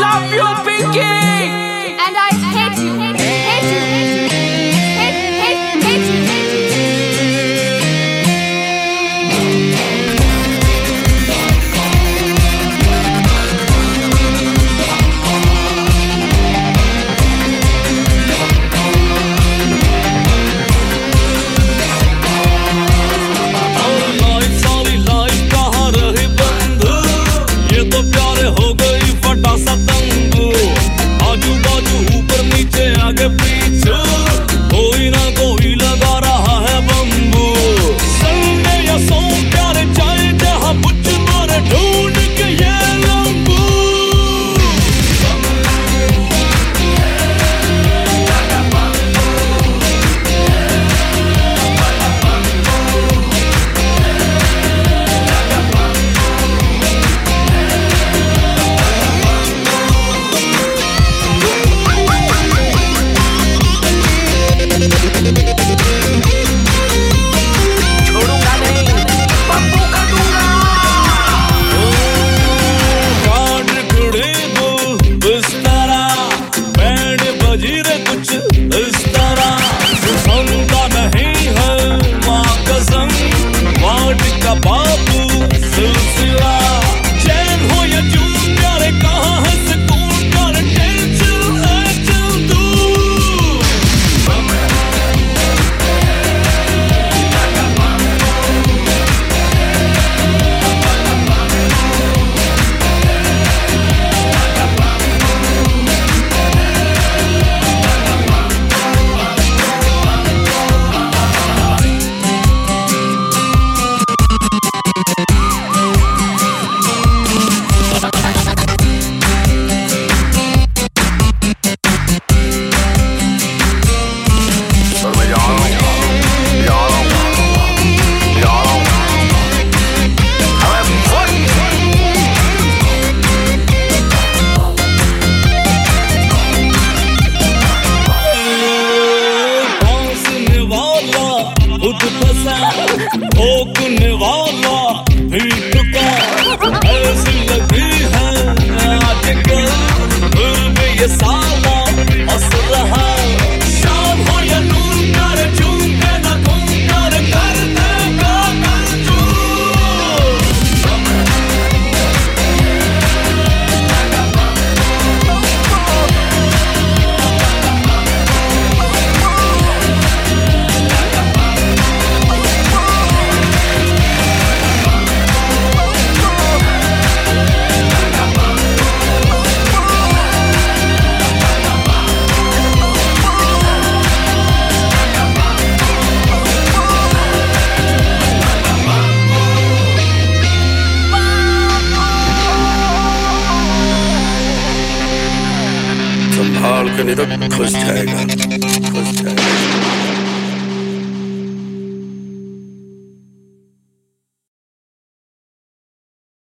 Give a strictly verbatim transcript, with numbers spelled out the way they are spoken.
love you, Pinky. And I hate you. Hate you. Hate, hate, hate you. आगे पीछे कोई ना कोई लगा रहा है बम्बू। संडे या सोमवार चाहे जहाँ बुझ मारे ढूंढ के ये लंबू। ठोकने वाला भी टुका ऐसी लगी है आजकल फिर भी ये साला हंस रहा। शाम हो या नून कर झूमके ना घूम कर कर देगा संभाल के नहीं तो घुस जाएगा।